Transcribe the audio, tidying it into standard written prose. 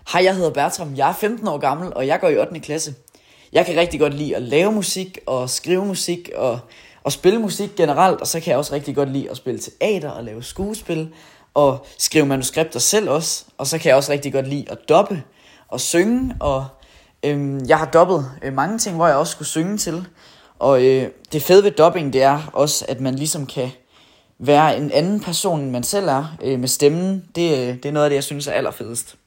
Hej, jeg hedder Bertram, jeg er 15 år gammel, og jeg går i 8. klasse. Jeg kan rigtig godt lide at lave musik og skrive musik og spille musik generelt, og så kan jeg også rigtig godt lide at spille teater og lave skuespil og skrive manuskripter selv også. Og så kan jeg også rigtig godt lide at dobbe og synge, og jeg har dobbet mange ting, hvor jeg også skulle synge til. Og det fede ved dubbing, det er også, at man ligesom kan være en anden person, end man selv er med stemmen. Det er noget af det, jeg synes er allerfedest.